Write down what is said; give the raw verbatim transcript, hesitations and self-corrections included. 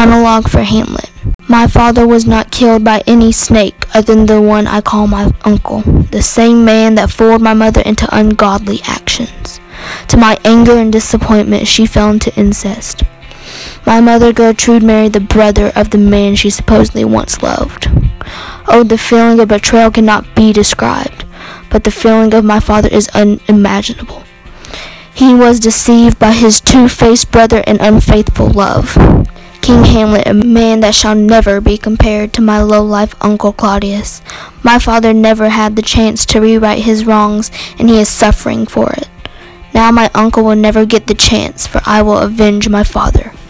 Monologue for Hamlet. My father was not killed by any snake other than the one I call my uncle, the same man that fooled my mother into ungodly actions. To my anger and disappointment, she fell into incest. My mother Gertrude married the brother of the man she supposedly once loved. Oh, the feeling of betrayal cannot be described, but the feeling of my father is unimaginable. He was deceived by his two-faced brother and unfaithful love. King Hamlet, a man that shall never be compared to my low-life Uncle Claudius. My father never had the chance to rewrite his wrongs, and he is suffering for it. Now my uncle will never get the chance, for I will avenge my father.